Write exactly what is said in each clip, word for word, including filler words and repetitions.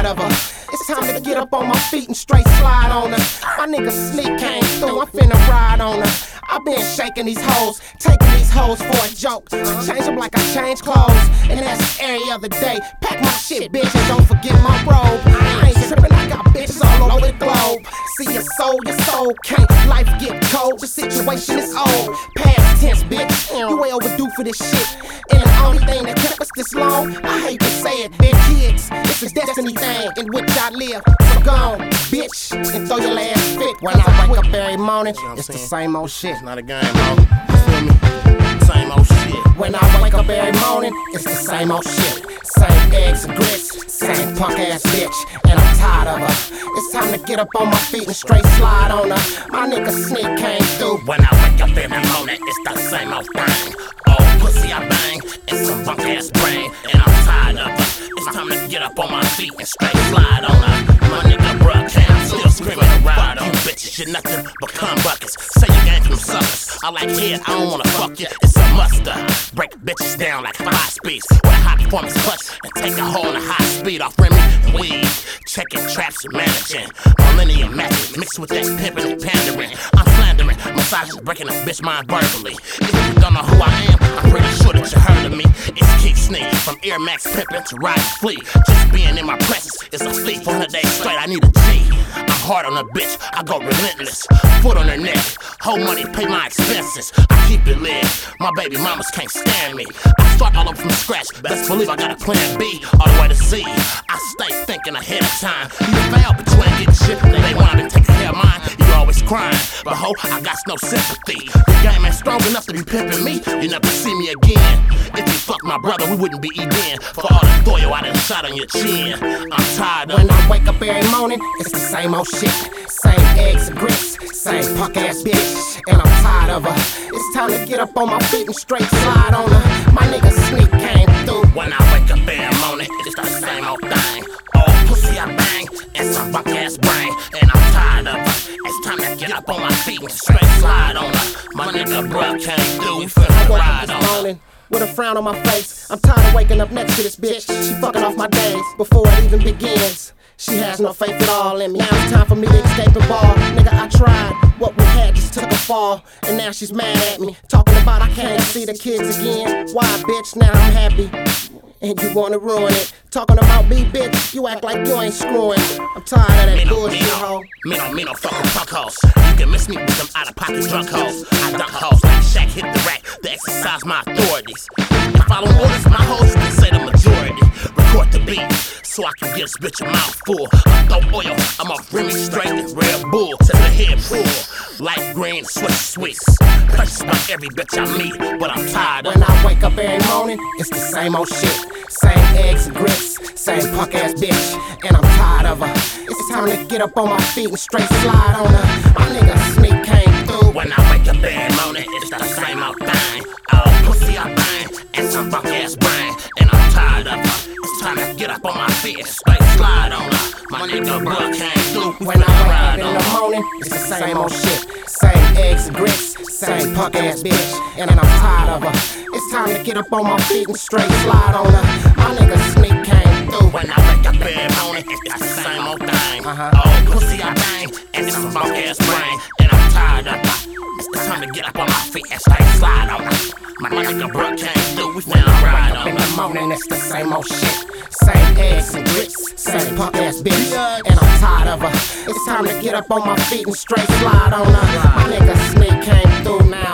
tired of her. It's time to get up on my feet and straight slide on her. My nigga Sneak came through, I'm finna ride on her. I been shaking these hoes, taking these hoes for a joke. Change them like I change clothes, and that's every other day. Pack my shit, bitch, and don't forget my robe. I ain't trippin', I got bitches all over the globe. See your soul, your soul can't. Life get cold, the situation is old. Past tense, bitch, you way overdue for this shit. And the only thing that kept us this long, I hate to say it, bitch, kids, it's a destiny thing in which I live. So go on, bitch, and throw your last fit. When I wake up every morning, you know it's the same old shit. It's not a game, bro. You feel me? Same old shit. When I wake up every morning, it's the same old shit. Same eggs and grits, same punk ass bitch, and I'm tired of her. It's time to get up on my feet and straight slide on her. My nigga Sneak came through. When I wake up every morning, it's the same old thing. Oh, pussy I bang, and some bunk ass brain, and I'm tired of her. It's time to get up on my feet and straight slide on her. My nigga bruh can't still screaming around on bitches. You're nothing but cum buckets. Say you gang from suckers. I like head, I don't wanna fuck you. It's a muster. Break bitches down like five speeds with a high performance clutch and take a hole in a high speed off Remy and weed. Checking traps and managing. Millennium magic mixed with that pimping and pandering. I'm slandering, massages breaking a bitch mind verbally. If you don't know who I am, I'm pretty sure that you heard of me. It's Keith Sneak, from Air Max pimping to Ride Flea. Just being in my presence is a fleet. For one hundred days straight, I need a G. I'm hard on a bitch, I go relentless. Foot on her neck, whole money, pay my expenses. I keep it lit, my baby mamas can't stand me. I start all over from scratch, best believe I got a plan B, all the way to Z. I stay thinking ahead of time. You fail, but you ain't getting shit. They wanna take care of mine, you always crying. But ho, I got no sympathy. Your game ain't strong enough to be pimping me. You never see me again. If you fuck my brother, we wouldn't be eating. For all the Thoyo I done shot on your chin. I'm tired of When I wake up every morning, it's the same old shit. Same eggs and grits, same punk ass bitch, and I'm tired of her. It's time to get up on my feet and straight slide on her. My nigga Sneak came through. When I wake up every morning, it's the same old thing. Oh, pussy I bang, and some bunk ass brain, and I'm tired of her. It's time to get up on my feet and straight slide on her. My nigga bruh came through, we finna ride on her. With a frown on my face, I'm tired of waking up next to this bitch. She fucking off my days before it even begins. She has no faith at all in me. Now it's time for me to escape and ball. Nigga, I tried. What we had just took a fall, and now she's mad at me. Talking about I can't see the kids again. Why, bitch? Now I'm happy, and you wanna ruin it. Talking about me, bitch, you act like you ain't screwing. I'm tired of that me no, bullshit, me no, ho. Me no, me no fucking punk hoes. You can miss me with them out-of-pocket drunk hoes. I dunk hoes like Shaq hit the rack to exercise my authorities. If I don't orders, my hoes, you can say the majority. Record the beat, so I can get this bitch a mouthful. I throw oil, I'm off Remy straight and Red Bull to the head full. Light green, Swiss sweets. Purchased by every bitch I meet, but I'm tired of. When I wake up every morning, it's the same old shit. Same eggs and grits, same punk ass bitch, and I'm tired of her. It's time to get up on my feet and straight slide on her. My nigga Sneak came through. When I wake up every morning, it's the same old thing. Oh, pussy I bang, and some bunk ass brain, and I'm tired of her. It's time to get up on my feet and straight slide on her. My nigga bruh came through. When I wake up in the morning, it's the same old shit. Same eggs and grits, same punk ass bitch, and I'm tired of her. It's time to get up on my feet and straight slide on her. My nigga Sneak came through. When I wake up every morning, it's the same old thing. Uh-huh. Oh, pussy I bang, and some bunk ass brain, and I'm tired of her. It's time to get up on my feet and straight slide on her. My nigga bruh came through, we finna ride on her. In the morning, it's the same old shit. Same eggs and grits, same punk ass bitch, and I'm tired of her. It's time to get up on my feet and straight slide on her. My nigga Sneak came through now.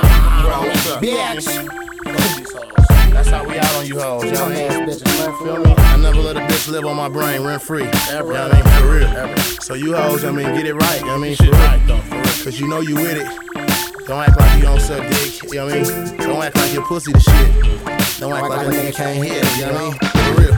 Bitch. That's how we out on you hoes, you know what I mean? Feel me? I never let a bitch live on my brain rent free. Ever, you know what I mean? For real. Ever. So you hoes, I mean, get it right, you know what I mean? Shit right though, for real. Cause you know you with it. Don't act like you don't suck dick, you know what I mean? Don't act like your pussy the shit. Don't act like a nigga can't hit it, you know what I mean? For real.